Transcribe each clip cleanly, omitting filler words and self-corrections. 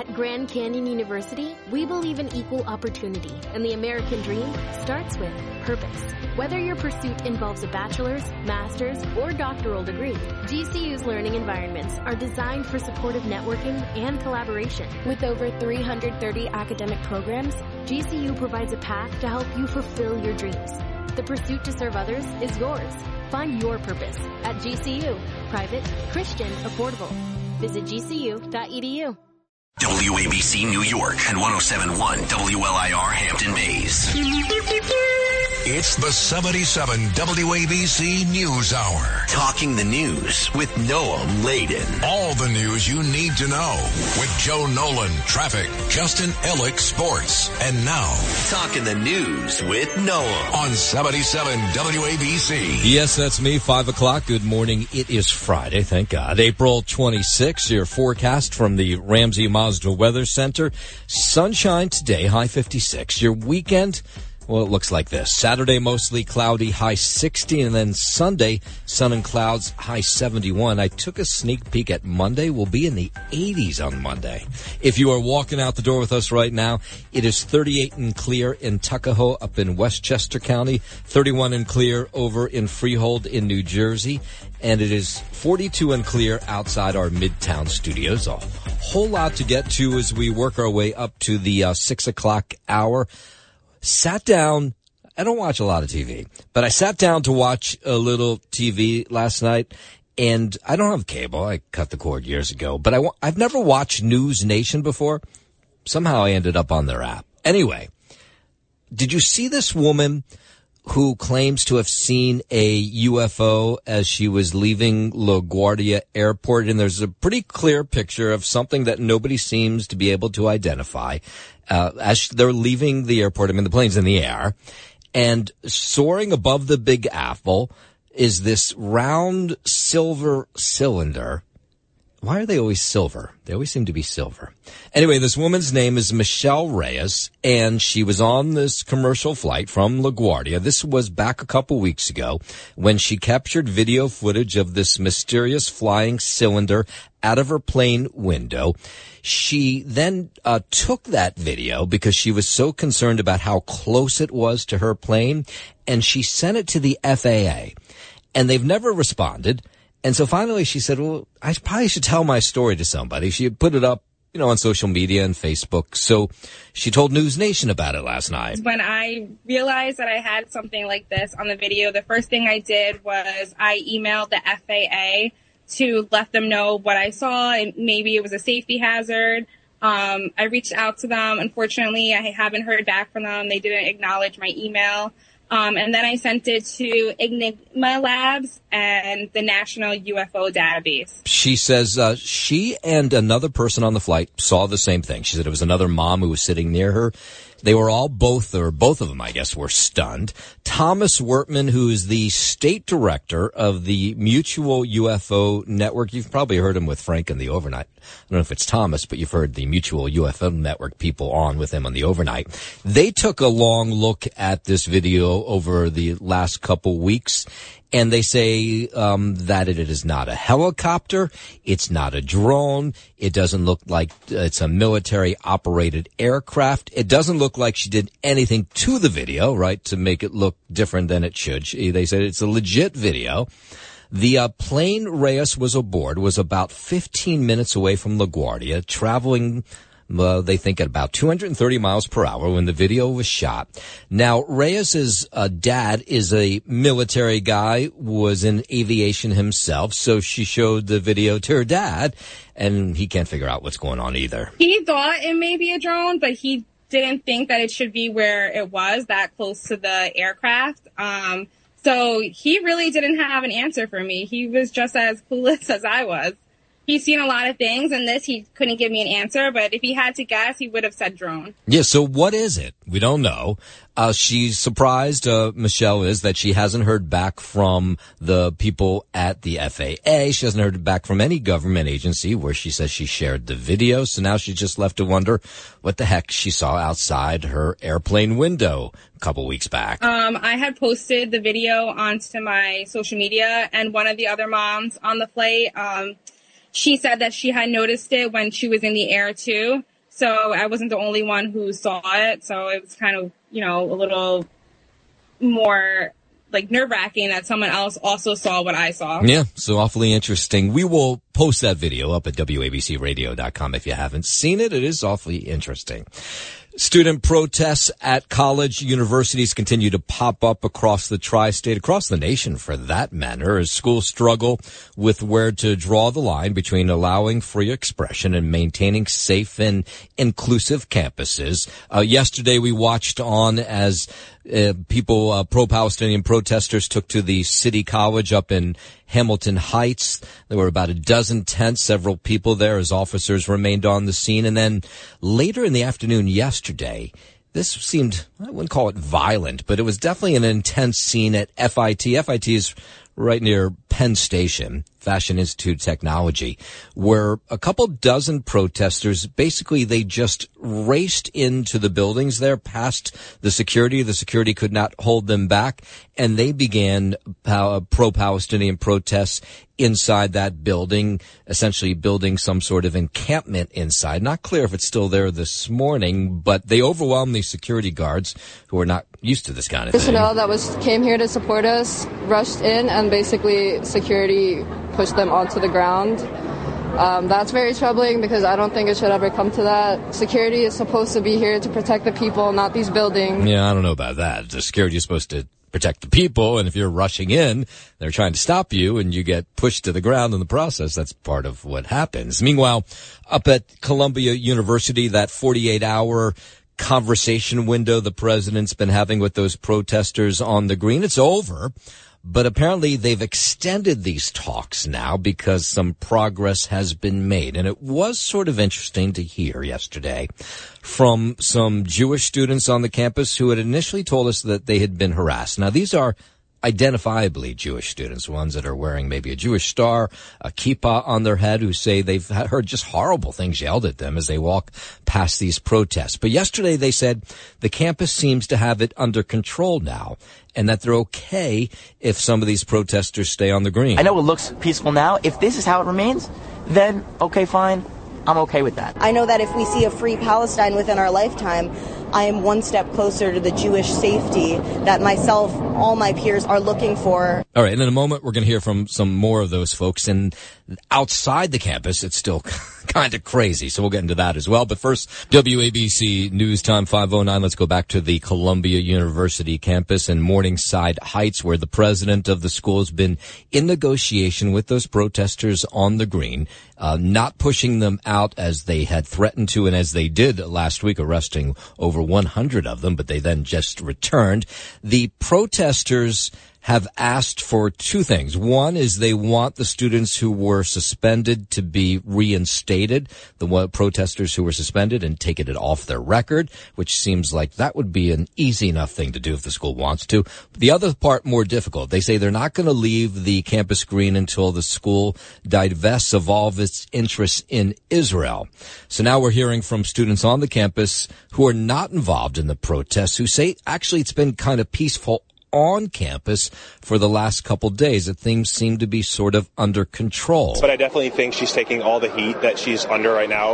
At Grand Canyon University, we believe in equal opportunity, and the American dream starts with purpose. Whether your pursuit involves a bachelor's, master's, or doctoral degree, GCU's learning environments are designed for supportive networking and collaboration. With over 330 academic programs, GCU provides a path to help you fulfill your dreams. The pursuit to serve others is yours. Find your purpose at GCU. Private, Christian, affordable. Visit gcu.edu. WABC New York and 107.1 WLIR Hampton Bays. It's the 77 WABC News Hour. Talking the news with Noam Laden. All the news you need to know with Joe Nolan, traffic, Justin Ellick, sports. And now, Talking the news with Noam on 77 WABC. Yes, that's me, 5 o'clock. Good morning. It is Friday, thank God. April 26th, your forecast from the Ramsey Mazda Weather Center. Sunshine today, high 56. Your weekend, well, it looks like this. Saturday, mostly cloudy, high 60, and then Sunday, sun and clouds, high 71. I took a sneak peek at Monday. We'll be in the 80s on Monday. If you are walking out the door with us right now, it is 38 and clear in Tuckahoe up in Westchester County, 31 and clear over in Freehold in New Jersey, and it is 42 and clear outside our Midtown studios. A whole lot to get to as we work our way up to the 6 o'clock hour. Sat down. I don't watch a lot of TV, but I sat down to watch a little TV last night, and I don't have cable. I cut the cord years ago, but I've never watched News Nation before. Somehow I ended up on their app. Anyway, did you see this woman who claims to have seen a UFO as she was leaving LaGuardia Airport? And there's a pretty clear picture of something that nobody seems to be able to identify. As they're leaving the airport, I mean, the plane's in the air, and soaring above the Big Apple is this round silver cylinder. Why are they always silver? They always seem to be silver. Anyway, this woman's name is Michelle Reyes, and she was on this commercial flight from LaGuardia. This was back a couple weeks ago when she captured video footage of this mysterious flying cylinder out of her plane window. She then took that video because she was so concerned about how close it was to her plane, and she sent it to the FAA, and they've never responded. And so finally she said, well, I probably should tell my story to somebody. She had put it up, on social media and Facebook. So she told News Nation about it last night. When I realized that I had something like this on the video, the first thing I did was I emailed the FAA to let them know what I saw, and maybe it was a safety hazard. I reached out to them. Unfortunately, I haven't heard back from them. They didn't acknowledge my email. And then I sent it to Enigma Labs and the National UFO Database. She says she and another person on the flight saw the same thing. She said it was another mom who was sitting near her. They were all both of them, I guess, were stunned. Thomas Wertman, who is the state director of the Mutual UFO Network. You've probably heard him with Frank in the overnight. I don't know if it's Thomas, but you've heard the Mutual UFO Network people on with him on the overnight. They took a long look at this video over the last couple weeks, and they say that it is not a helicopter, it's not a drone, it doesn't look like it's a military-operated aircraft, it doesn't look like she did anything to the video, right, to make it look different than it should. They said it's a legit video. The plane Reyes was aboard was about 15 minutes away from LaGuardia, traveling they think at about 230 miles per hour when the video was shot. Now, Reyes's dad is a military guy, was in aviation himself, so she showed the video to her dad, and he can't figure out what's going on either. He thought it may be a drone, but he didn't think that it should be where it was, that close to the aircraft. So he really didn't have an answer for me. He was just as clueless as I was. He's seen a lot of things, and he couldn't give me an answer, but if he had to guess, he would have said drone. Yeah, so what is it? We don't know. She's surprised, Michelle is, that she hasn't heard back from the people at the FAA. She hasn't heard back from any government agency where she says she shared the video, so now she's just left to wonder what the heck she saw outside her airplane window a couple weeks back. I had posted the video onto my social media, and one of the other moms on the flight, she said that she had noticed it when she was in the air, too. So I wasn't the only one who saw it. So it was kind of, a little more like nerve-wracking that someone else also saw what I saw. Yeah, so awfully interesting. We will post that video up at WABCRadio.com if you haven't seen it. It is awfully interesting. Student protests at college universities continue to pop up across the tri-state, across the nation for that matter, as schools struggle with where to draw the line between allowing free expression and maintaining safe and inclusive campuses. Yesterday we watched on as people, pro-Palestinian protesters took to the City College up in Hamilton Heights. There were about a dozen tents, several people there as officers remained on the scene. And then later in the afternoon yesterday, this seemed, I wouldn't call it violent, but it was definitely an intense scene at FIT. FIT is right near Penn Station, Fashion Institute Technology, where a couple dozen protesters, basically they just raced into the buildings there past the security. The security could not hold them back, and they began pro-Palestinian protests inside that building, essentially building some sort of encampment inside. Not clear if it's still there this morning, but they overwhelmed the security guards who are not used to this kind of thing. Personnel that came here to support us rushed in, and basically security pushed them onto the ground. That's very troubling because I don't think it should ever come to that. Security is supposed to be here to protect the people, not these buildings. Yeah, I don't know about that. The security is supposed to protect the people, and if you're rushing in, they're trying to stop you, and you get pushed to the ground in the process. That's part of what happens. Meanwhile, up at Columbia University, that 48-hour conversation window the president's been having with those protesters on the green, it's over. But apparently they've extended these talks now because some progress has been made. And it was sort of interesting to hear yesterday from some Jewish students on the campus who had initially told us that they had been harassed. Now, these are identifiably Jewish students, ones that are wearing maybe a Jewish star, a kippah on their head, who say they've heard just horrible things yelled at them as they walk past these protests. But yesterday they said the campus seems to have it under control now, and that they're okay if some of these protesters stay on the green. I know it looks peaceful now. If this is how it remains, then okay, fine. I'm okay with that. I know that if we see a free Palestine within our lifetime, I am one step closer to the Jewish safety that myself, all my peers are looking for. All right, and in a moment we're going to hear from some more of those folks. And outside the campus, it's still kind of crazy, so we'll get into that as well. But first, WABC News Time 5:09. Let's go back to the Columbia University campus in Morningside Heights, where the president of the school has been in negotiation with those protesters on the green, not pushing them out as they had threatened to, and as they did last week, arresting over 100 of them, but they then just returned. The protesters have asked for two things. One is they want the students who were suspended to be reinstated, the protesters who were suspended, and taken it off their record, which seems like that would be an easy enough thing to do if the school wants to. The other part more difficult. They say they're not going to leave the campus green until the school divests of all of its interests in Israel. So now we're hearing from students on the campus who are not involved in the protests, who say actually it's been kind of peaceful on campus for the last couple days, that things seem to be sort of under control. But I definitely think she's taking all the heat that she's under right now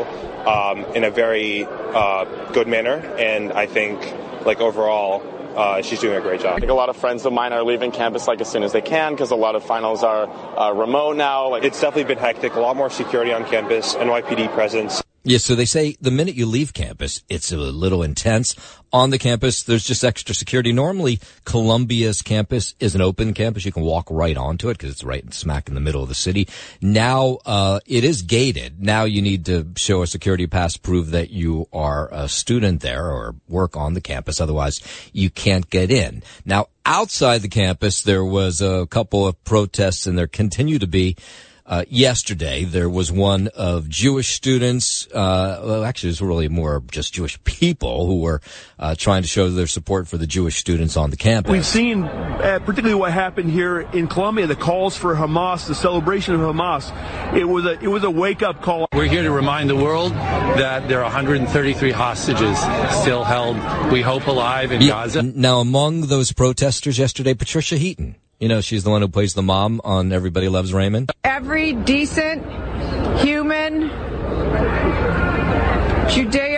in a very good manner, and I think overall she's doing a great job. I think a lot of friends of mine are leaving campus as soon as they can because a lot of finals are remote now. It's definitely been hectic, a lot more security on campus, NYPD presence. Yeah, so they say the minute you leave campus, it's a little intense. On the campus, there's just extra security. Normally, Columbia's campus is an open campus. You can walk right onto it because it's right smack in the middle of the city. Now, it is gated. Now you need to show a security pass, prove that you are a student there or work on the campus. Otherwise, you can't get in. Now, outside the campus, there was a couple of protests, and there continue to be. Yesterday, there was one of Jewish students, actually it was really more just Jewish people who were trying to show their support for the Jewish students on the campus. We've seen particularly what happened here in Columbia, the calls for Hamas, the celebration of Hamas. It was a wake-up call. We're here to remind the world that there are 133 hostages still held, we hope, alive in Gaza. Now, among those protesters yesterday, Patricia Heaton. You know, she's the one who plays the mom on Everybody Loves Raymond. Every decent, human, Judeo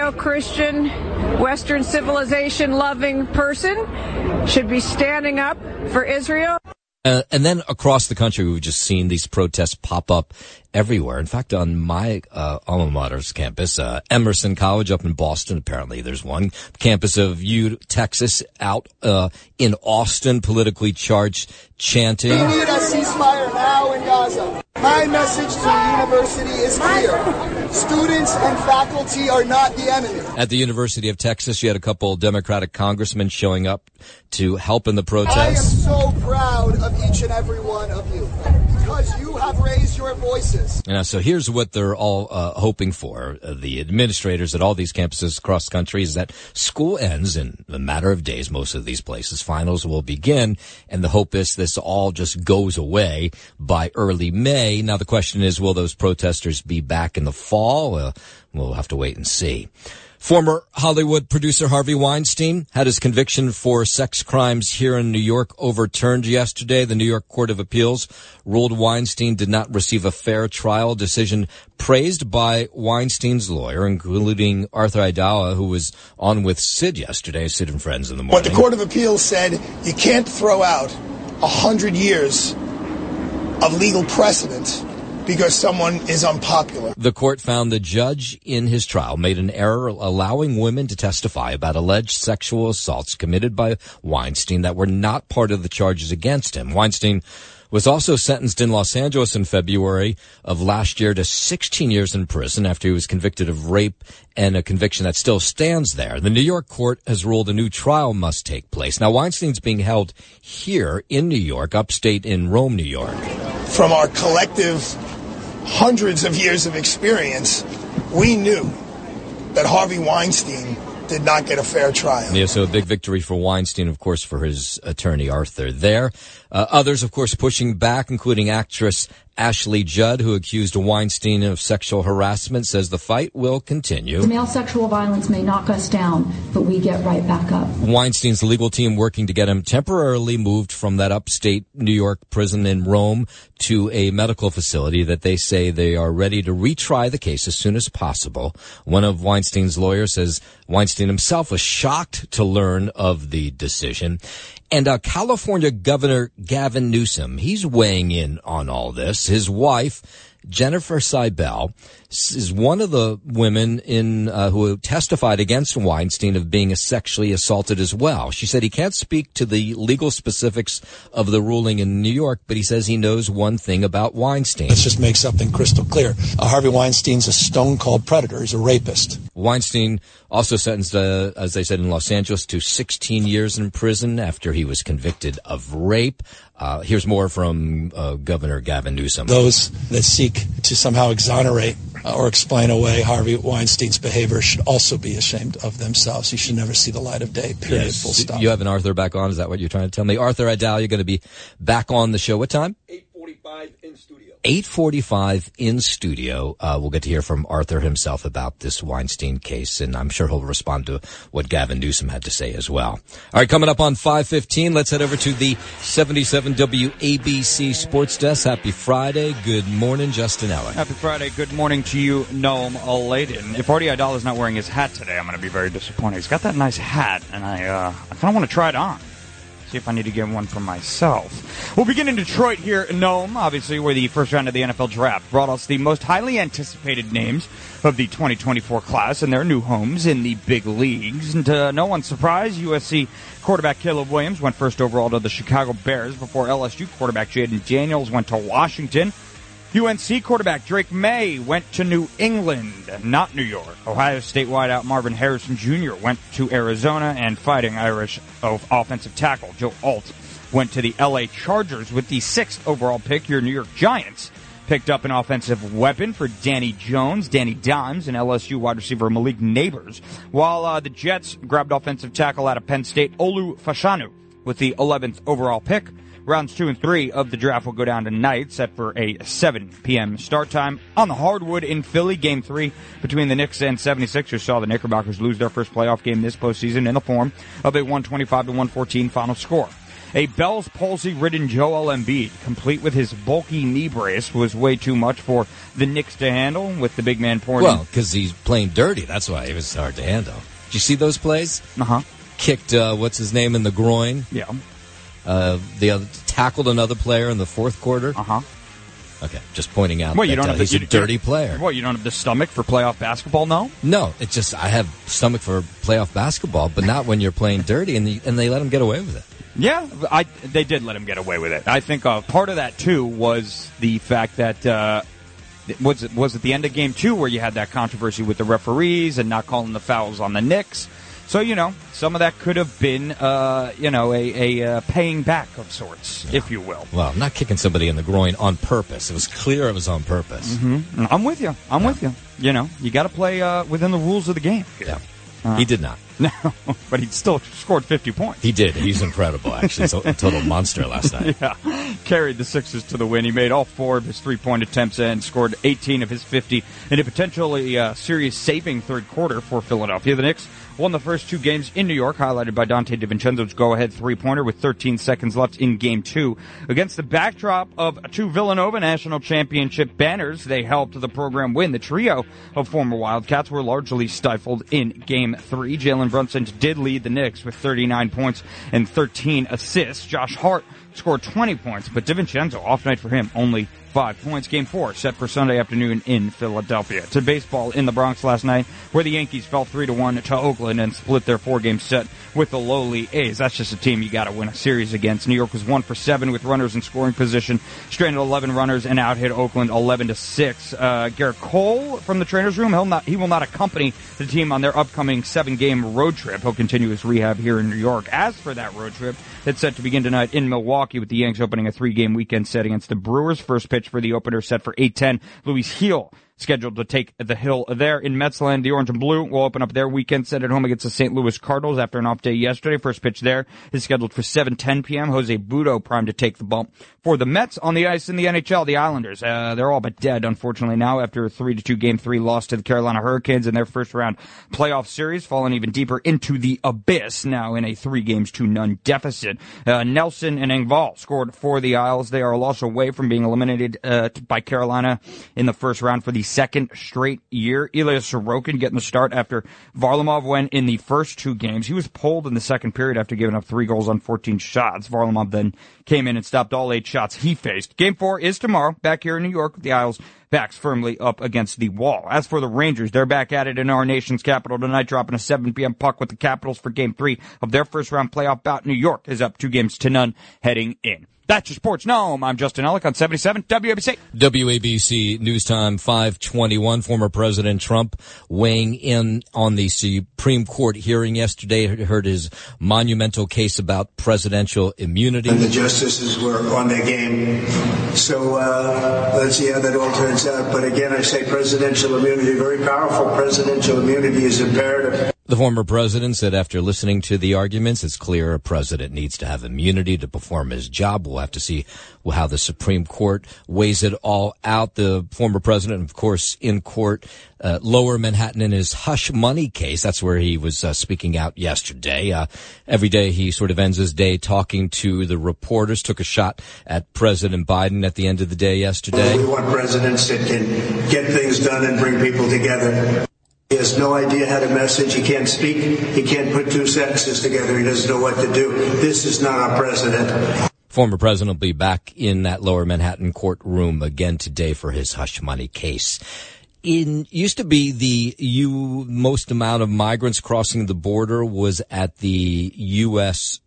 Judeo-Christian, Western civilization-loving person should be standing up for Israel. And then across the country, we've just seen these protests pop up everywhere. In fact, on my alma mater's campus, Emerson College up in Boston, apparently there's one. Campus of Texas out in Austin, politically charged chanting. We need a ceasefire now in Gaza. My message to the university is clear. Students and faculty are not the enemy. At the University of Texas, you had a couple Democratic congressmen showing up to help in the protests. I am so proud of each and every one of you because you have raised your voices. So here's what they're all hoping for. The administrators at all these campuses across the country is that school ends in a matter of days. Most of these places, finals will begin, and the hope is this all just goes away by early May. Now the question is, will those protesters be back in the fall? We'll have to wait and see. Former Hollywood producer Harvey Weinstein had his conviction for sex crimes here in New York overturned yesterday. The New York Court of Appeals ruled Weinstein did not receive a fair trial, decision praised by Weinstein's lawyer, including Arthur Aidala, who was on with Sid yesterday, Sid and Friends in the morning. What the Court of Appeals said, you can't throw out 100 years of legal precedent because someone is unpopular. The court found the judge in his trial made an error allowing women to testify about alleged sexual assaults committed by Weinstein that were not part of the charges against him. Weinstein was also sentenced in Los Angeles in February of last year to 16 years in prison after he was convicted of rape, and a conviction that still stands there. The New York court has ruled a new trial must take place. Now, Weinstein's being held here in New York, upstate in Rome, New York. From our collective hundreds of years of experience, we knew that Harvey Weinstein did not get a fair trial. Yeah, so a big victory for Weinstein, of course, for his attorney, Arthur, there. Others, of course, pushing back, including actress Ashley Judd, who accused Weinstein of sexual harassment, says the fight will continue. Male sexual violence may knock us down, but we get right back up. Weinstein's legal team working to get him temporarily moved from that upstate New York prison in Rome to a medical facility that they say they are ready to retry the case as soon as possible. One of Weinstein's lawyers says Weinstein himself was shocked to learn of the decision. And California Governor Gavin Newsom, he's weighing in on all this. His wife, Jennifer Seibel, is one of the women who testified against Weinstein of being sexually assaulted as well. She said he can't speak to the legal specifics of the ruling in New York, but he says he knows one thing about Weinstein. Let's just make something crystal clear. Harvey Weinstein's a stone-cold predator. He's a rapist. Weinstein also sentenced, as they said, in Los Angeles to 16 years in prison after he was convicted of rape. Here's more from Governor Gavin Newsom. Those that seek to somehow exonerate or explain away Harvey Weinstein's behavior should also be ashamed of themselves. He should never see the light of day, period, yes. Full stop. You have an Arthur back on? Is that what you're trying to tell me? Arthur Aidala, you're going to be back on the show. What time? 8:45 in studio. 8:45 in studio. We'll get to hear from Arthur himself about this Weinstein case, and I'm sure he'll respond to what Gavin Newsom had to say as well. All right, coming up on 5:15, let's head over to the 77 WABC Sports Desk. Happy Friday. Good morning, Justin Eller. Happy Friday. Good morning to you, Noam Aladen. If Artie Aidala is not wearing his hat today, I'm going to be very disappointed. He's got that nice hat, and I kind of want to try it on. See if I need to get one for myself. We'll begin in Detroit here, Noam, obviously, where the first round of the NFL Draft brought us the most highly anticipated names of the 2024 class and their new homes in the big leagues. And to no one's surprise, USC quarterback Caleb Williams went first overall to the Chicago Bears before LSU quarterback Jaden Daniels went to Washington. UNC quarterback Drake May went to New England, not New York. Ohio State wideout Marvin Harrison Jr. went to Arizona, and Fighting Irish offensive tackle Joe Alt went to the LA Chargers with the 6th overall pick. Your New York Giants picked up an offensive weapon for Danny Jones, Danny Dimes, and LSU wide receiver Malik Neighbors, while the Jets grabbed offensive tackle out of Penn State Olu Fashanu with the 11th overall pick. Rounds 2 and 3 of the draft will go down tonight, set for a 7 p.m. start time on the hardwood in Philly. Game 3 between the Knicks and 76ers saw the Knickerbockers lose their first playoff game this postseason in the form of a 125-114 final score. A Bell's palsy-ridden Joel Embiid, complete with his bulky knee brace, was way too much for the Knicks to handle, with the big man pouring. Well, because he's playing dirty. That's why it was hard to handle. Did you see those plays? Uh-huh. Kicked, what's his name, in the groin. Yeah. Tackled another player in the fourth quarter. Uh-huh. Okay, just pointing out you don't have he's a dirty player. Well, you don't have the stomach for playoff basketball, no? No, it's just I have stomach for playoff basketball, but not when you're playing dirty, and they let him get away with it. Yeah, they did let him get away with it. I think part of that, too, was the fact that was it the end of Game 2 where you had that controversy with the referees and not calling the fouls on the Knicks. So, some of that could have been, a paying back of sorts, if you will. Well, not kicking somebody in the groin on purpose. It was clear it was on purpose. Mm-hmm. I'm with you. With you. You got to play within the rules of the game. Yeah. He did not. No, but he still scored 50 points. He did. He's incredible, actually. He's a total monster last night. Yeah. Carried the Sixers to the win. He made all 4 of his 3-point attempts and scored 18 of his 50 in a potentially serious saving third quarter for Philadelphia. The Knicks won the first 2 games in New York, highlighted by Dante DiVincenzo's go-ahead 3-pointer with 13 seconds left in Game 2. Against the backdrop of 2 Villanova national championship banners, they helped the program win. The trio of former Wildcats were largely stifled in Game 3. Jalen Brunson did lead the Knicks with 39 points and 13 assists. Josh Hart scored 20 points, but DiVincenzo, off night for him, only 5 points. Game 4 set for Sunday afternoon in Philadelphia. To baseball in the Bronx last night, where the Yankees fell 3-1 to Oakland and split their 4-game set with the lowly A's. That's just a team you got to win a series against. New York was 1 for 7 with runners in scoring position, stranded 11 runners and out-hit Oakland 11-6. Garrett Cole from the trainer's room, he will not accompany the team on their upcoming 7-game road trip. He'll continue his rehab here in New York. As for that road trip, it's set to begin tonight in Milwaukee, with the Yanks opening a 3-game weekend set against the Brewers. First pitch for the opener set for 8:10. Luis Gil scheduled to take the hill there in Metsland. The Orange and Blue will open up their weekend set at home against the St. Louis Cardinals after an off day yesterday. First pitch there is scheduled for 7:10 p.m. Jose Budo primed to take the bump for the Mets. On the ice in the NHL, the Islanders, they're all but dead, unfortunately, now after a 3-2 Game 3 loss to the Carolina Hurricanes in their first-round playoff series, falling even deeper into the abyss now in a 3-0 deficit. Nelson and Engvall scored for the Isles. They are a loss away from being eliminated by Carolina in the first round for the second straight year. Ilya Sorokin getting the start after Varlamov went in the first 2 games. He was pulled in the second period after giving up 3 goals on 14 shots. Varlamov then came in and stopped all 8 shots he faced. Game 4 is tomorrow, back here in New York, with the Isles backs firmly up against the wall. As for the Rangers, they're back at it in our nation's capital tonight, dropping a 7 p.m. puck with the Capitals for Game 3 of their first-round playoff bout. New York is up 2-0 heading in. That's your Sports Gnome. I'm Justin Ellick on 77 WABC. WABC News Time 521. Former President Trump weighing in on the Supreme Court hearing yesterday. Heard his monumental case about presidential immunity. And the justices were on their game. So let's see how that all turns out. But again, I say presidential immunity, very powerful. Presidential immunity is imperative. The former president said after listening to the arguments, it's clear a president needs to have immunity to perform his job. We'll have to see how the Supreme Court weighs it all out. The former president, of course, in court, Lower Manhattan in his hush money case. That's where he was speaking out yesterday. Every day he sort of ends his day talking to the reporters. Took a shot at President Biden at the end of the day yesterday. We want presidents that can get things done and bring people together. He has no idea how to message. He can't speak. He can't put 2 sentences together. He doesn't know what to do. This is not our president. Former president will be back in that Lower Manhattan courtroom again today for his hush money case. Used to be the most amount of migrants crossing the border was at the U.S.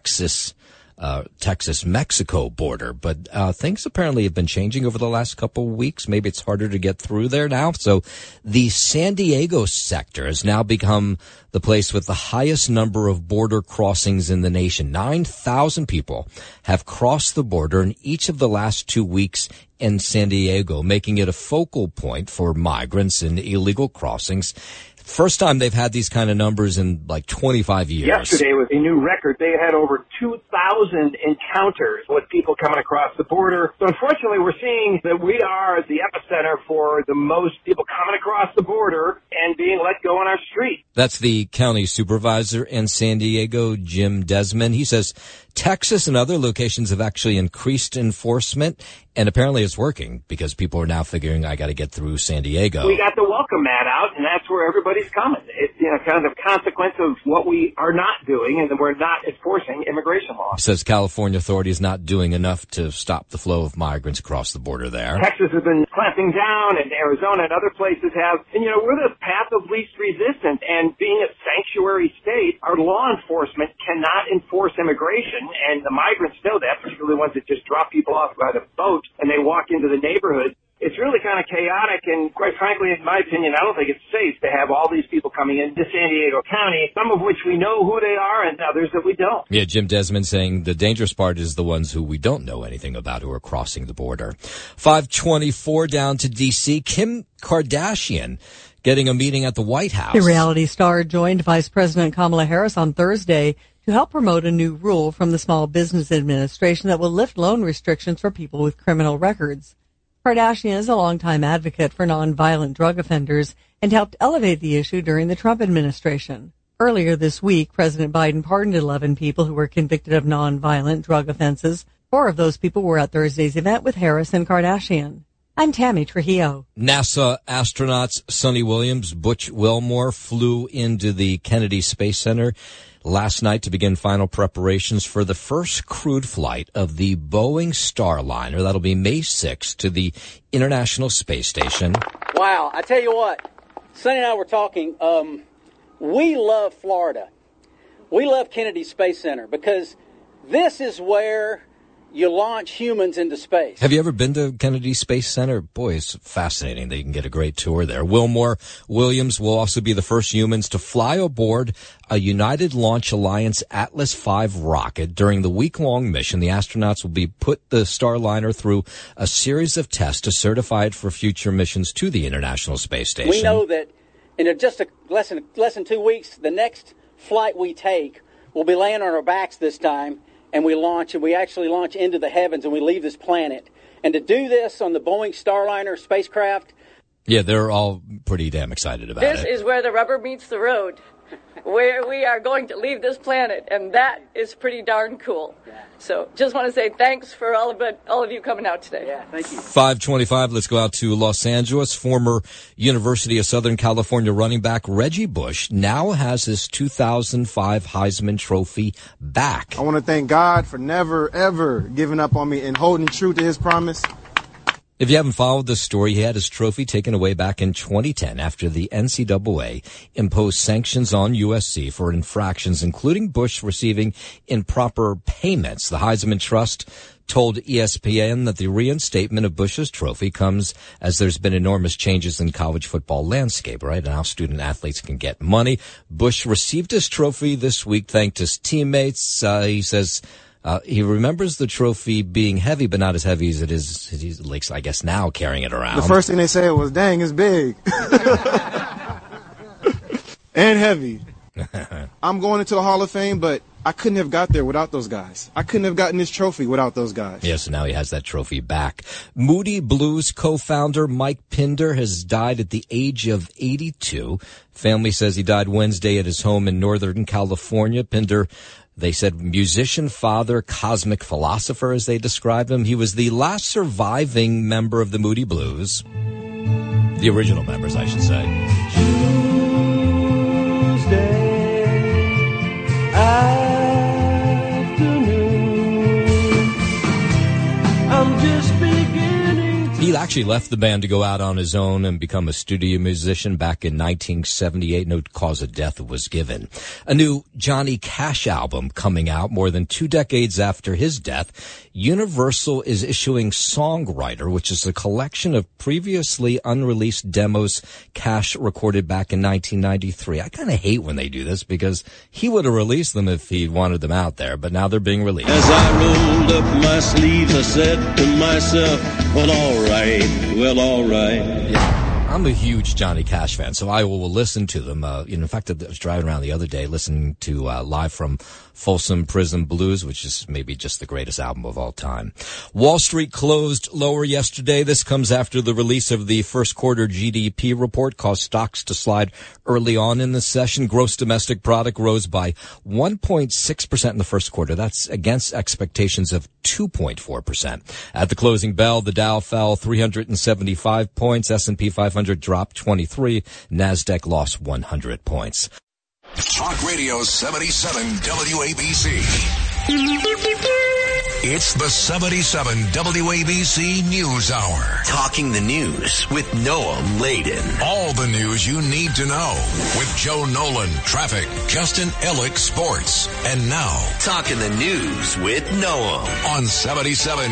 Texas-Mexico border. But things apparently have been changing over the last couple of weeks. Maybe it's harder to get through there now. So the San Diego sector has now become the place with the highest number of border crossings in the nation. 9,000 people have crossed the border in each of the last 2 weeks in San Diego, making it a focal point for migrants and illegal crossings. First time they've had these kind of numbers in like 25 years. Yesterday was a new record. They had over 2,000 encounters with people coming across the border. So unfortunately, we're seeing that we are the epicenter for the most people coming across the border and being let go on our street. That's the county supervisor in San Diego, Jim Desmond. He says Texas and other locations have actually increased enforcement, and apparently it's working because people are now figuring, I got to get through San Diego. We got the welcome mat out, and that's where everybody's coming. It's, kind of the consequence of what we are not doing, and we're not enforcing immigration law. Says California authorities not doing enough to stop the flow of migrants across the border there. Texas has been clamping down, and Arizona and other places have. And, we're the path of least resistance, and being a sanctuary state, our law enforcement cannot enforce immigration, and the migrants know that, particularly the ones that just drop people off by the boat and they walk into the neighborhood. It's really kind of chaotic, and quite frankly, in my opinion, I don't think it's safe to have all these people coming into San Diego County, some of which we know who they are and others that we don't. Yeah, Jim Desmond saying the dangerous part is the ones who we don't know anything about who are crossing the border. 524 down to D.C. Kim Kardashian getting a meeting at the White House. The reality star joined Vice President Kamala Harris on Thursday to help promote a new rule from the Small Business Administration that will lift loan restrictions for people with criminal records. Kardashian is a longtime advocate for nonviolent drug offenders and helped elevate the issue during the Trump administration. Earlier this week, President Biden pardoned 11 people who were convicted of nonviolent drug offenses. 4 of those people were at Thursday's event with Harris and Kardashian. I'm Tammy Trujillo. NASA astronauts Sonny Williams, Butch Wilmore flew into the Kennedy Space Center last night to begin final preparations for the first crewed flight of the Boeing Starliner. That'll be May 6th to the International Space Station. Wow, I tell you what, Sonny and I were talking, we love Florida. We love Kennedy Space Center because this is where you launch humans into space. Have you ever been to Kennedy Space Center? Boy, it's fascinating. They can get a great tour there. Wilmore Williams will also be the first humans to fly aboard a United Launch Alliance Atlas V rocket. During the week-long mission, the astronauts will be put the Starliner through a series of tests to certify it for future missions to the International Space Station. We know that in just less than 2 weeks, the next flight we take will be laying on our backs this time, and we actually launch into the heavens, and we leave this planet. And to do this on the Boeing Starliner spacecraft. Yeah, they're all pretty damn excited about it. This is where the rubber meets the road, where we are going to leave this planet, and that is pretty darn cool. So just want to say thanks for all of you coming out today. Yeah, thank you. 525, let's go out to Los Angeles. Former University of Southern California running back Reggie Bush now has his 2005 Heisman Trophy back. I want to thank God for never, ever giving up on me and holding true to his promise. If you haven't followed this story, he had his trophy taken away back in 2010 after the NCAA imposed sanctions on USC for infractions, including Bush receiving improper payments. The Heisman Trust told ESPN that the reinstatement of Bush's trophy comes as there's been enormous changes in college football landscape, right? Now student athletes can get money. Bush received his trophy this week, thanked his teammates. He says he remembers the trophy being heavy, but not as heavy as it is, he's, like, I guess, now carrying it around. The first thing they said was, dang, it's big. And heavy. I'm going into the Hall of Fame, but I couldn't have got there without those guys. I couldn't have gotten this trophy without those guys. Yeah, so now he has that trophy back. Moody Blues co-founder Mike Pinder has died at the age of 82. Family says he died Wednesday at his home in Northern California. Pinder, they said, musician, father, cosmic philosopher, as they described him. He was the last surviving member of the Moody Blues. The original members, I should say. Tuesday afternoon, I'm just beginning to... He actually left the band to go out on his own and become a studio musician back in 1978. No cause of death was given. A new Johnny Cash album coming out more than 2 decades after his death. Universal is issuing Songwriter, which is a collection of previously unreleased demos Cash recorded back in 1993. I kind of hate when they do this because he would have released them if he wanted them out there, but now they're being released. As I rolled up my sleeves, I said to myself, well, all right. Yeah. I'm a huge Johnny Cash fan, so I will listen to them. In fact, I was driving around the other day listening to Live from Folsom Prison Blues, which is maybe just the greatest album of all time. Wall Street closed lower yesterday. This comes after the release of the first quarter GDP report caused stocks to slide early on in the session. Gross domestic product rose by 1.6% in the first quarter. That's against expectations of 2.4%. At the closing bell, the Dow fell 375 points. S&P 500 dropped 23. NASDAQ lost 100 points. Talk Radio 77 WABC. It's the 77 WABC News Hour. Talking the news with Noam Laden. All the news you need to know with Joe Nolan, traffic, Justin Ellick, sports. And now, Talking the news with Noam on 77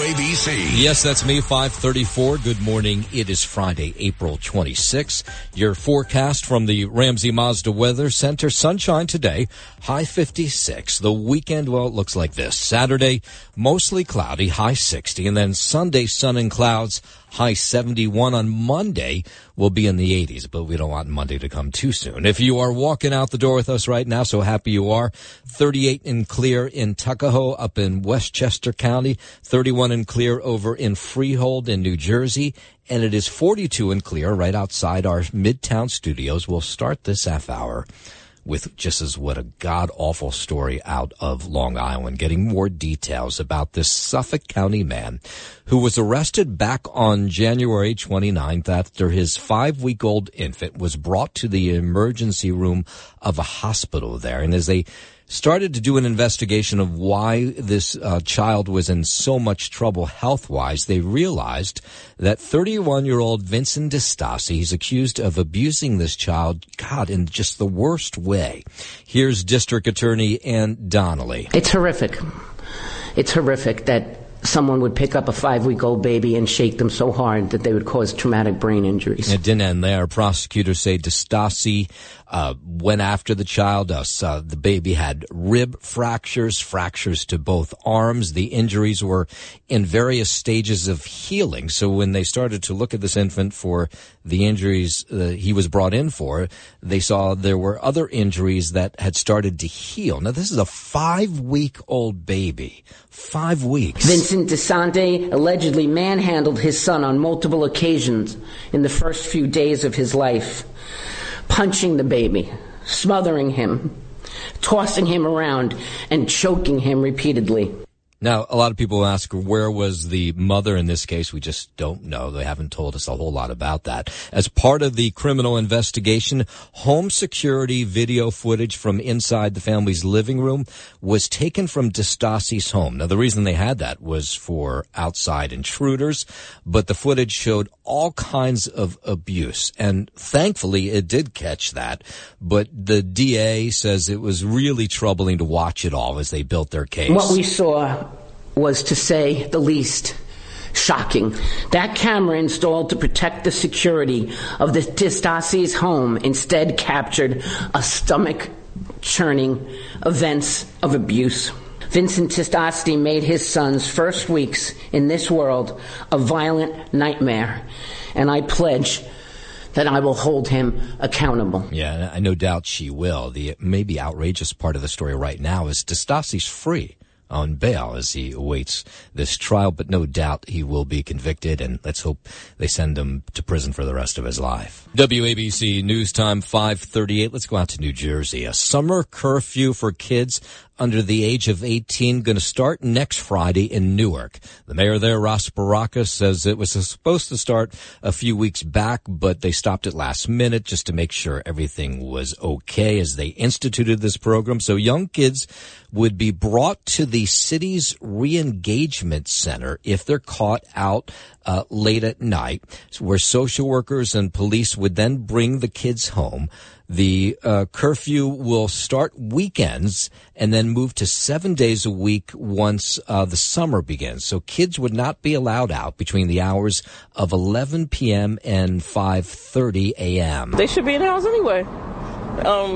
WABC. Yes, that's me, 534. Good morning. It is Friday, April 26th. Your forecast from the Ramsey Mazda Weather Center. Sunshine today, high 56. The weekend, well, it looks like this. Saturday, mostly cloudy, high 60. And then Sunday, sun and clouds, high 71. On Monday, we'll be in the 80s, but we don't want Monday to come too soon. If you are walking out the door with us right now, so happy you are. 38 and clear in Tuckahoe up in Westchester County. 31 and clear over in Freehold in New Jersey. And it is 42 and clear right outside our Midtown studios. We'll start this half hour with just as what a god-awful story out of Long Island, getting more details about this Suffolk County man who was arrested back on January 29th after his 5-week-old infant was brought to the emergency room of a hospital there. And as they started to do an investigation of why this child was in so much trouble health-wise, they realized that 31-year-old Vincent DeStassi, he's accused of abusing this child, God, in just the worst way. Here's District Attorney Ann Donnelly. It's horrific. It's horrific that someone would pick up a 5-week-old baby and shake them so hard that they would cause traumatic brain injuries. It didn't end there. Prosecutors say DeStassi went after the child. The baby had rib fractures to both arms. The injuries were in various stages of healing. So when they started to look at this infant for the injuries he was brought in for, they saw there were other injuries that had started to heal. Now, this is a 5-week-old baby. 5 weeks. Vincent DeStassi allegedly manhandled his son on multiple occasions in the first few days of his life, punching the baby, smothering him, tossing him around, and choking him repeatedly. Now, a lot of people ask, where was the mother in this case? We just don't know. They haven't told us a whole lot about that. As part of the criminal investigation, home security video footage from inside the family's living room was taken from DeStassi's home. Now, the reason they had that was for outside intruders, but the footage showed all kinds of abuse. And thankfully, it did catch that. But the DA says it was really troubling to watch it all as they built their case. What we saw was, to say the least, shocking. That camera installed to protect the security of the DeStassi's home instead captured a stomach-churning events of abuse. Vincent DeStassi made his son's first weeks in this world a violent nightmare, and I pledge that I will hold him accountable. Yeah, I no doubt she will. The maybe outrageous part of the story right now is DeStassi's free on bail as he awaits this trial, but no doubt he will be convicted, and let's hope they send him to prison for the rest of his life. WABC News Time 5:38. Let's go out to New Jersey. A summer curfew for kids under the age of 18 going to start next Friday in Newark. The mayor there, Ross Baraka, says it was supposed to start a few weeks back, but they stopped it last minute just to make sure everything was okay as they instituted this program. So young kids would be brought to the city's re-engagement center if they're caught out late at night, where social workers and police would then bring the kids home. The curfew will start weekends and then move to 7 days a week once the summer begins. So kids would not be allowed out between the hours of 11 p.m. and 5:30 a.m. They should be in the house anyway.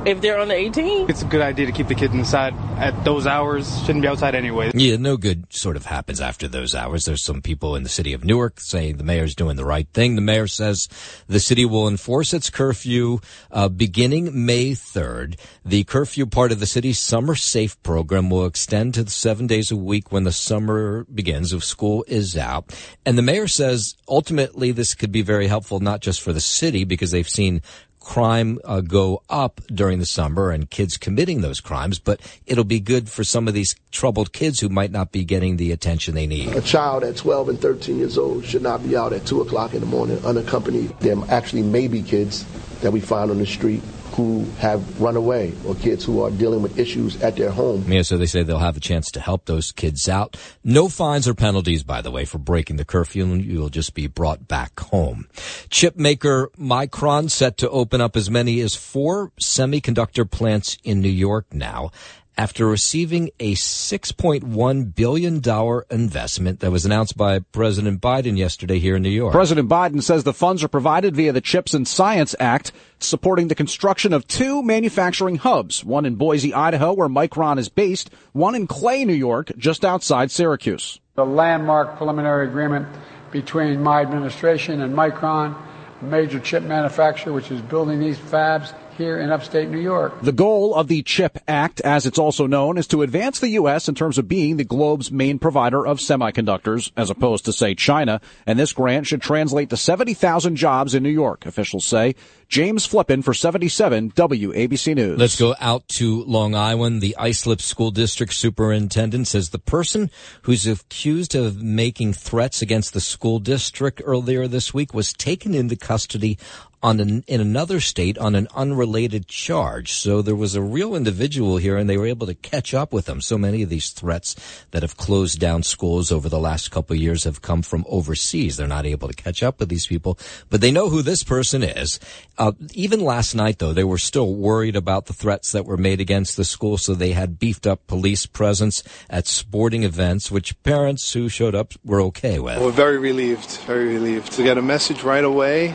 if they're under 18. It's a good idea to keep the kids inside at those hours. Shouldn't be outside anyway. Yeah, no good sort of happens after those hours. There's some people in the city of Newark saying the mayor's doing the right thing. The mayor says the city will enforce its curfew beginning May 3rd. The curfew part of the city's Summer Safe program will extend to 7 days a week when the summer begins, if school is out. And the mayor says ultimately this could be very helpful, not just for the city, because they've seen crime go up during the summer and kids committing those crimes, but it'll be good for some of these troubled kids who might not be getting the attention they need. A child at 12 and 13 years old should not be out at 2 o'clock in the morning unaccompanied. There actually may be kids that we find on the street who have run away, or kids who are dealing with issues at their home. Yeah, so they say they'll have a chance to help those kids out. No fines or penalties, by the way, for breaking the curfew. You'll just be brought back home. Chip maker Micron set to open up as many as 4 semiconductor plants in New York now, after receiving a $6.1 billion investment that was announced by President Biden yesterday here in New York. President Biden says the funds are provided via the CHIPS and Science Act, supporting the construction of 2 manufacturing hubs, one in Boise, Idaho, where Micron is based, one in Clay, New York, just outside Syracuse. The landmark preliminary agreement between my administration and Micron, a major chip manufacturer which is building these fabs here in upstate New York. The goal of the CHIP Act, as it's also known, is to advance the U.S. in terms of being the globe's main provider of semiconductors, as opposed to, say, China. And this grant should translate to 70,000 jobs in New York, officials say. James Flippin for 77 WABC News. Let's go out to Long Island. The Islip School District Superintendent says the person who's accused of making threats against the school district earlier this week was taken into custody in another state on an unrelated charge. So there was a real individual here, and they were able to catch up with him. So many of these threats that have closed down schools over the last couple of years have come from overseas. They're not able to catch up with these people, but they know who this person is. Even last night, though, they were still worried about the threats that were made against the school, so they had beefed up police presence at sporting events, which parents who showed up were okay with. We're very relieved to get a message right away.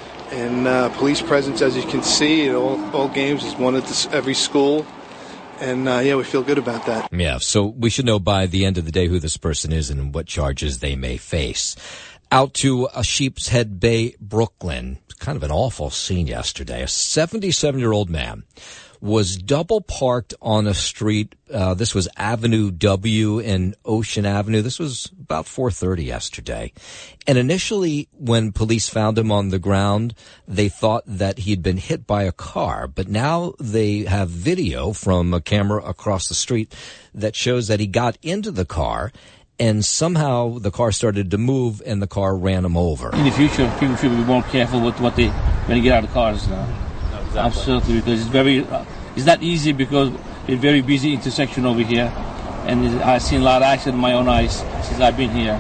And police presence, as you can see, at all games is one at every school. And, we feel good about that. Yeah, so we should know by the end of the day who this person is and what charges they may face. Out to Sheepshead Bay, Brooklyn. Kind of an awful scene yesterday. A 77-year-old man was double parked on a street. This was Avenue W and Ocean Avenue. This was about 4:30 yesterday. And initially, when police found him on the ground, they thought that he'd been hit by a car. But now they have video from a camera across the street that shows that he got into the car, and somehow the car started to move and the car ran him over. In the future, people should be more careful with when they get out of cars now. Exactly. Absolutely, because it's not easy because it's a very busy intersection over here, and I've seen a lot of accidents in my own eyes since I've been here.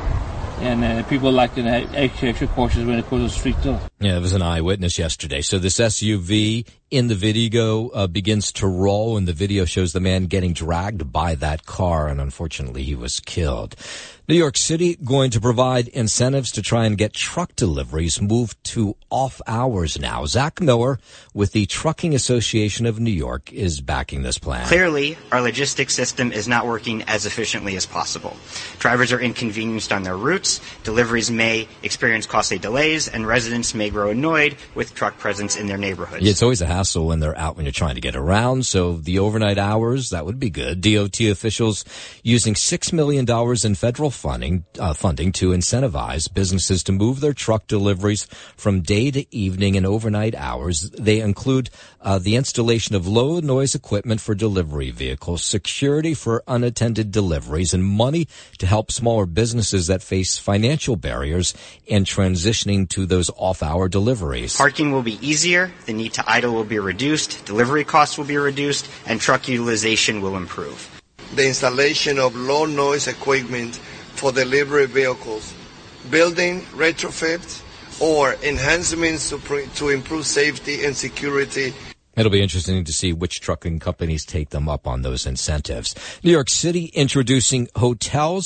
And people like to have extra cautious when it goes to the street too. Yeah, there was an eyewitness yesterday. So this SUV in the video begins to roll, and the video shows the man getting dragged by that car, and unfortunately he was killed. New York City going to provide incentives to try and get truck deliveries moved to off hours now. Zach Miller with the Trucking Association of New York is backing this plan. Clearly, our logistics system is not working as efficiently as possible. Drivers are inconvenienced on their routes, deliveries may experience costly delays, and residents may grow annoyed with truck presence in their neighborhoods. Yeah, it's always a hassle when they're out when you're trying to get around, so the overnight hours, that would be good. DOT officials using $6 million in federal funding to incentivize businesses to move their truck deliveries from day to evening and overnight hours. They include the installation of low noise equipment for delivery vehicles, security for unattended deliveries, and money to help smaller businesses that face financial barriers in transitioning to those off-hour deliveries. Parking will be easier, the need to idle will be reduced, delivery costs will be reduced, and truck utilization will improve. The installation of low noise equipment for delivery vehicles, building retrofits, or enhancements to improve safety and security. It'll be interesting to see which trucking companies take them up on those incentives. New York City introducing hotels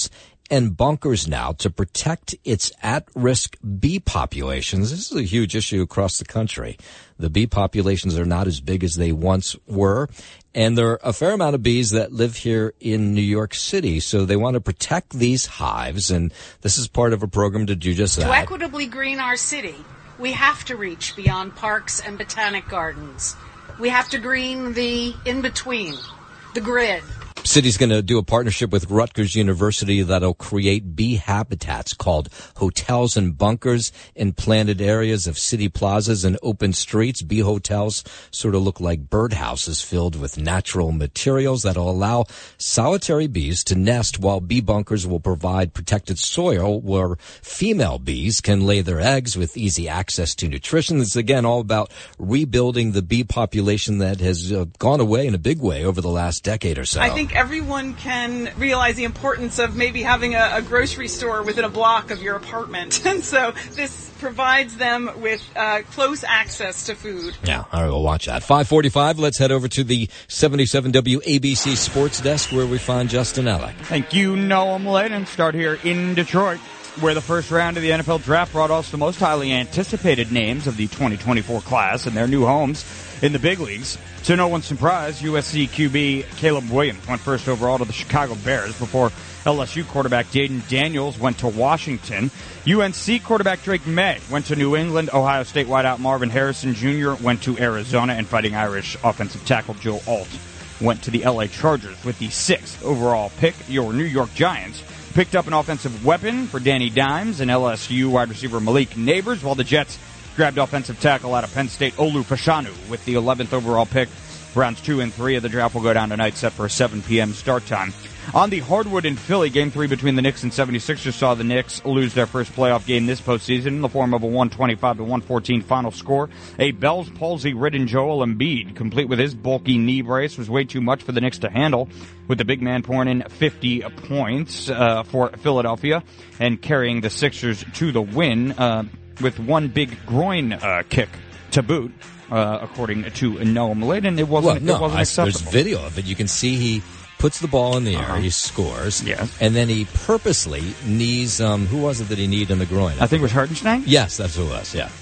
and bunkers now to protect its at-risk bee populations. This is a huge issue across the country. The bee populations are not as big as they once were, and there are a fair amount of bees that live here in New York City, so they want to protect these hives, and this is part of a program to do just that. To equitably green our city, we have to reach beyond parks and botanic gardens. We have to green the in-between, the grid. City's going to do a partnership with Rutgers University that'll create bee habitats called hotels and bunkers in planted areas of city plazas and open streets. Bee hotels sort of look like birdhouses filled with natural materials that'll allow solitary bees to nest, while bee bunkers will provide protected soil where female bees can lay their eggs with easy access to nutrition. It's, again, all about rebuilding the bee population that has gone away in a big way over the last decade or so. I think everyone can realize the importance of maybe having a grocery store within a block of your apartment. And so this provides them with close access to food. Yeah, all right, we'll watch that. 5:45, let's head over to the 77 WABC Sports Desk where we find Justin Ellick. Thank you, Noam Late, and start here in Detroit, where the first round of the NFL Draft brought us the most highly anticipated names of the 2024 class and their new homes in the big leagues. To no one's surprise, USC QB Caleb Williams went first overall to the Chicago Bears before LSU quarterback Jaden Daniels went to Washington. UNC quarterback Drake May went to New England. Ohio State wideout Marvin Harrison Jr. went to Arizona. And Fighting Irish offensive tackle Joe Alt went to the LA Chargers. With the 6th overall pick, your New York Giants picked up an offensive weapon for Danny Dimes and LSU wide receiver Malik Neighbors, while the Jets grabbed offensive tackle out of Penn State Olu Fashanu with the 11th overall pick. Rounds 2 and 3 of the draft will go down tonight, set for a 7 p.m. start time. On the hardwood in Philly, Game 3 between the Knicks and 76ers saw the Knicks lose their first playoff game this postseason in the form of a 125-114 final score. A Bell's palsy-ridden Joel Embiid, complete with his bulky knee brace, was way too much for the Knicks to handle, with the big man pouring in 50 points for Philadelphia and carrying the Sixers to the win with one big groin kick to boot. According to Noam Layden, it wasn't acceptable. There's video of it. You can see he puts the ball in the air, he scores, and then he purposely knees, who was it that he kneed in the groin? I think it was Hartenstein? Yes, that's who it was, yeah.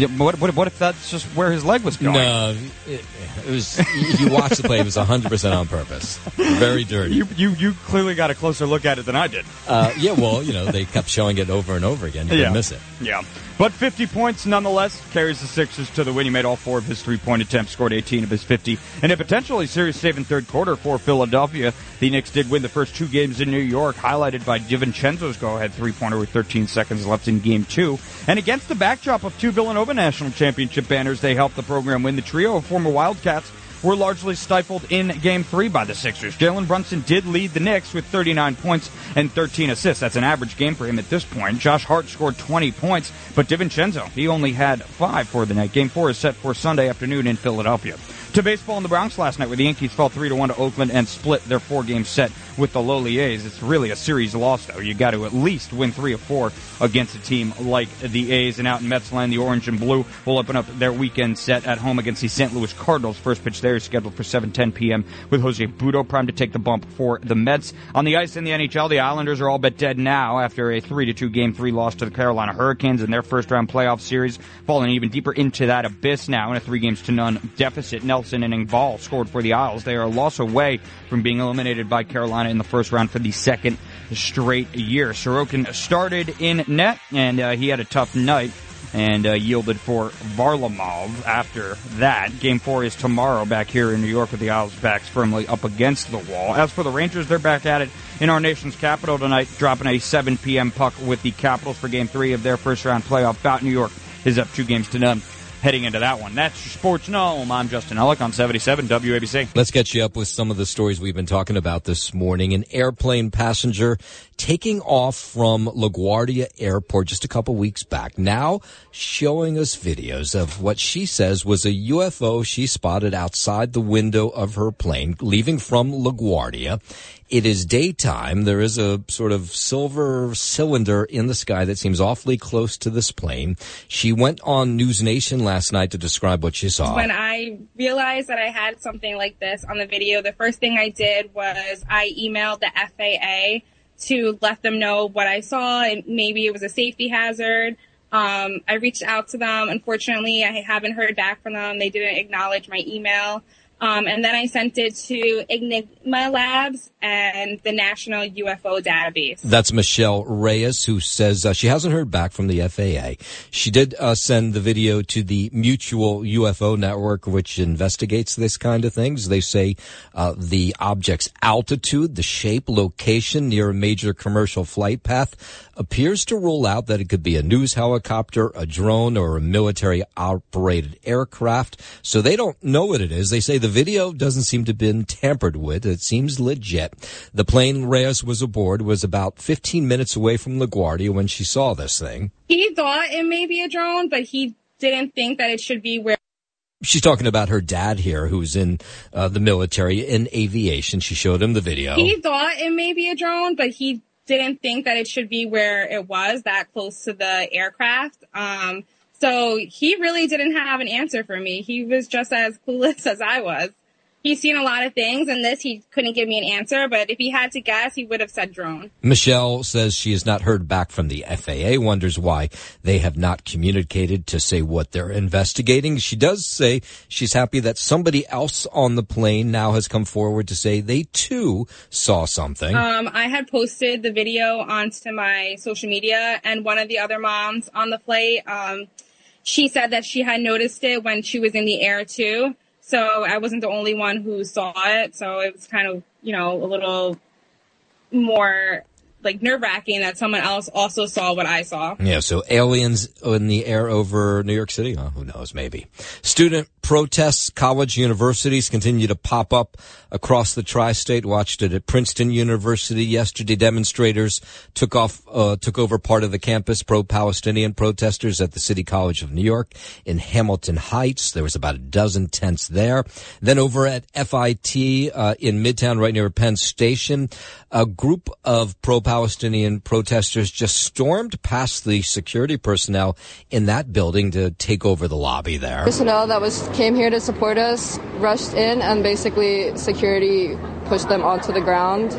What if that's just where his leg was going? No, it was. You watch the play; it was 100% on purpose. Very dirty. You clearly got a closer look at it than I did. Yeah, well, they kept showing it over and over again. You didn't miss it. Yeah, but 50 points nonetheless carries the Sixers to the win. He made all 4 of his 3-point attempts, scored 18 of his 50, and a potentially series-saving third quarter for Philadelphia. The Knicks did win the first 2 games in New York, highlighted by DiVincenzo's go-ahead 3-pointer with 13 seconds left in Game 2. And against the backdrop of 2 Villanova national championship banners, they helped the program win. The trio of former Wildcats were largely stifled in Game 3 by the Sixers. Jalen Brunson did lead the Knicks with 39 points and 13 assists. That's an average game for him at this point. Josh Hart scored 20 points, but DiVincenzo, he only had 5 for the night. Game 4 is set for Sunday afternoon in Philadelphia. To baseball in the Bronx last night, where the Yankees fell 3-1 to Oakland and split their 4-game set with the lowly A's. It's really a series loss, though. You got to at least win 3 of 4 against a team like the A's. And out in Mets land, the Orange and Blue will open up their weekend set at home against the St. Louis Cardinals. First pitch there is scheduled for 7:10 p.m. with Jose Budo primed to take the bump for the Mets. On the ice in the NHL, the Islanders are all but dead now after a 3-2 Game 3 loss to the Carolina Hurricanes in their first-round playoff series, falling even deeper into that abyss now in a 3-0 deficit. Nelson and Engvall scored for the Isles. They are a loss away from being eliminated by Carolina in the first round for the second straight year. Sorokin started in net, and he had a tough night and yielded for Varlamov after that. Game 4 is tomorrow back here in New York with the Isles' backs firmly up against the wall. As for the Rangers, they're back at it in our nation's capital tonight, dropping a 7 p.m. puck with the Capitals for Game 3 of their first-round playoff bout. New York is up 2-0 heading into that one. That's your Sports Gnome. I'm Justin Ellick on 77 WABC. Let's get you up with some of the stories we've been talking about this morning. An airplane passenger taking off from LaGuardia Airport just a couple weeks back, now showing us videos of what she says was a UFO she spotted outside the window of her plane, leaving from LaGuardia. It is daytime. There is a sort of silver cylinder in the sky that seems awfully close to this plane. She went on News Nation last night to describe what she saw. When I realized that I had something like this on the video, the first thing I did was I emailed the FAA to let them know what I saw, and maybe it was a safety hazard. I reached out to them. Unfortunately, I haven't heard back from them. They didn't acknowledge my email. And then I sent it to Enigma Labs and the National UFO Database. That's Michelle Reyes, who says she hasn't heard back from the FAA. She did send the video to the Mutual UFO Network, which investigates this kind of things. They say the object's altitude, the shape, location near a major commercial flight path appears to rule out that it could be a news helicopter, a drone, or a military-operated aircraft. So they don't know what it is. They say the video doesn't seem to have been tampered with. It seems legit. The plane Reyes was aboard was about 15 minutes away from LaGuardia when she saw this thing. He thought it may be a drone, but he didn't think that it should be where... She's talking about her dad here, who's in the military, in aviation. She showed him the video. He thought it may be a drone, but he didn't think that it should be where it was, that close to the aircraft. So he really didn't have an answer for me. He was just as clueless as I was. He's seen a lot of things, and he couldn't give me an answer, but if he had to guess, he would have said drone. Michelle says she has not heard back from the FAA, wonders why they have not communicated to say what they're investigating. She does say she's happy that somebody else on the plane now has come forward to say they, too, saw something. I had posted the video onto my social media, and one of the other moms on the flight, she said that she had noticed it when she was in the air, too. So I wasn't the only one who saw it. So it was kind of, a little more like nerve-wracking that someone else also saw what I saw. Yeah, so aliens in the air over New York City? Oh, who knows, maybe. Student protests, college universities continue to pop up across the tri-state. Watched it at Princeton University yesterday. Demonstrators took over part of the campus. Pro-Palestinian protesters at the City College of New York in Hamilton Heights. There was about a dozen tents there. Then over at FIT in Midtown, right near Penn Station, a group of pro-Palestinian protesters just stormed past the security personnel in that building to take over the lobby there. Personnel that came here to support us rushed in, and basically security pushed them onto the ground.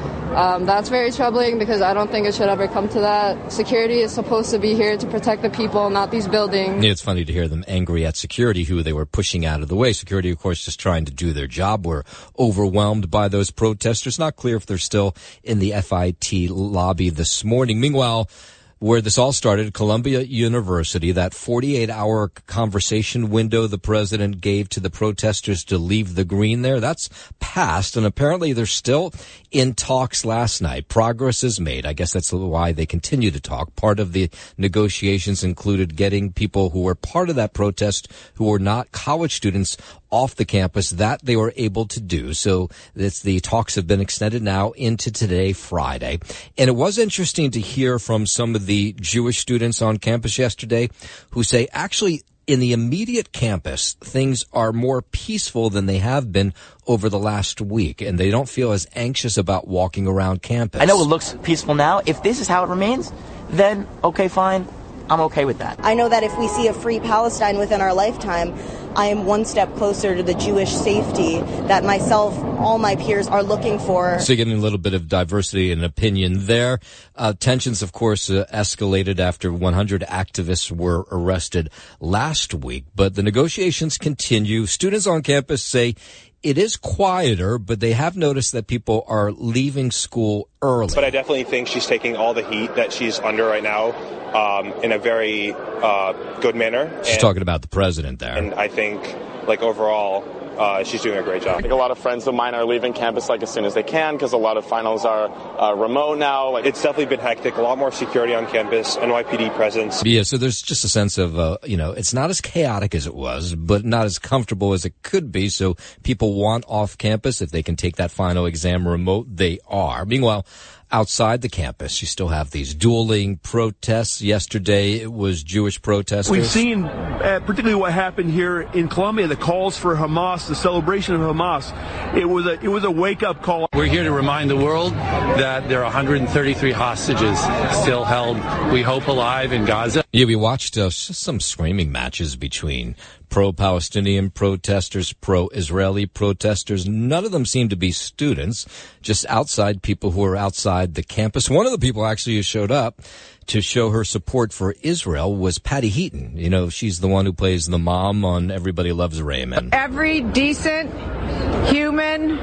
That's very troubling because I don't think it should ever come to that. Security is supposed to be here to protect the people, not these buildings. It's funny to hear them angry at security, who they were pushing out of the way. Security, of course, just trying to do their job. Were overwhelmed by those protesters. Not clear if they're still in the FIT lobby this morning. Meanwhile, where this all started, Columbia University, that 48-hour conversation window the president gave to the protesters to leave the green there, that's passed, and apparently they're still in talks last night. Progress is made. I guess that's why they continue to talk. Part of the negotiations included getting people who were part of that protest, who were not college students, off the campus. That they were able to do. So the talks have been extended now into today, Friday. And it was interesting to hear from some of the Jewish students on campus yesterday who say, actually, in the immediate campus, things are more peaceful than they have been over the last week, and they don't feel as anxious about walking around campus. I know it looks peaceful now. If this is how it remains, then okay, fine. I'm okay with that. I know that if we see a free Palestine within our lifetime, I am one step closer to the Jewish safety that myself, all my peers are looking for. So getting a little bit of diversity and opinion there. Tensions, of course, escalated after 100 activists were arrested last week. But the negotiations continue. Students on campus say it is quieter, but they have noticed that people are leaving school early. But I definitely think she's taking all the heat that she's under right now in a very good manner. She's talking about the president there. And I think, overall, she's doing a great job. I think a lot of friends of mine are leaving campus as soon as they can because a lot of finals are remote now. It's definitely been hectic. A lot more security on campus, NYPD presence. Yeah, so there's just a sense of, it's not as chaotic as it was, but not as comfortable as it could be. So people want off campus. If they can take that final exam remote, they are. Meanwhile, outside the campus, you still have these dueling protests. Yesterday, it was Jewish protesters. We've seen particularly what happened here in Colombia, the calls for Hamas, the celebration of Hamas. It was a wake-up call. We're here to remind the world that there are 133 hostages still held, we hope, alive in Gaza. Yeah, we watched some screaming matches between pro-Palestinian protesters, pro-Israeli protesters. None of them seem to be students, just outside people who are outside the campus. One of the people actually who showed up to show her support for Israel was Patty Heaton. You know, she's the one who plays the mom on Everybody Loves Raymond. Every decent, human,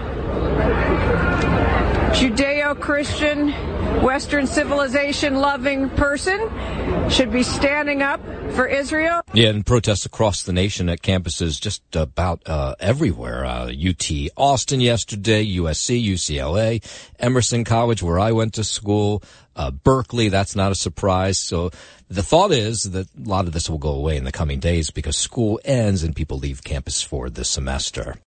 Judeo-Christian, Western civilization-loving person should be standing up for Israel. Yeah, and protests across the nation at campuses just about everywhere. UT Austin yesterday, USC, UCLA, Emerson College, where I went to school, Berkeley, that's not a surprise. So the thought is that a lot of this will go away in the coming days because school ends and people leave campus for the semester.